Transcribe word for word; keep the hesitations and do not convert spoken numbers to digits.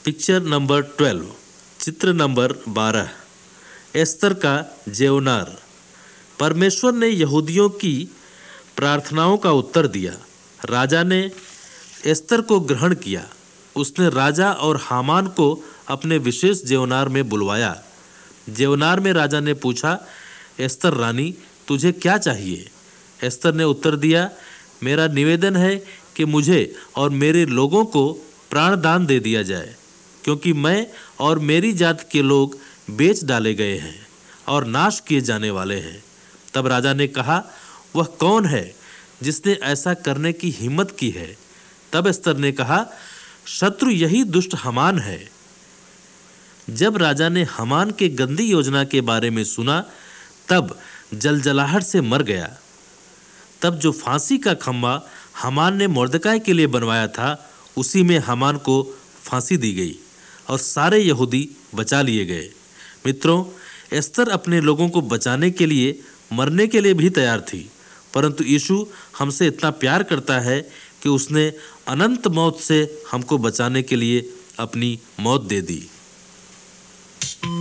Picture number twelve, चित्र नंबर बारह, एस्तर का जेवनार। परमेश्वर ने यहूदियों की प्रार्थनाओं का उत्तर दिया। राजा ने एस्तर को ग्रहण किया। उसने राजा और हामान को अपने विशेष जेवनार में बुलवाया। जेवनार में राजा ने पूछा, एस्तर रानी, तुझे क्या चाहिए? एस्तर ने उत्तर दिया, मेरा निवेदन है कि मुझे और मेरे लोगों को प्राणदान दे दिया जाए, क्योंकि मैं और मेरी जात के लोग बेच डाले गए हैं और नाश किए जाने वाले हैं। तब राजा ने कहा, वह कौन है जिसने ऐसा करने की हिम्मत की है? तब एस्तर ने कहा, शत्रु यही दुष्ट हामान है। जब राजा ने हामान के गंदी योजना के बारे में सुना, तब जलजलाहट से मर गया। तब जो फांसी का खंभा हामान ने मोर्दकाई के लिए बनवाया था, उसी में हामान को फांसी दी गई और सारे यहूदी बचा लिए गए। मित्रों, एस्तर अपने लोगों को बचाने के लिए मरने के लिए भी तैयार थी, परंतु यीशु हमसे इतना प्यार करता है कि उसने अनंत मौत से हमको बचाने के लिए अपनी मौत दे दी।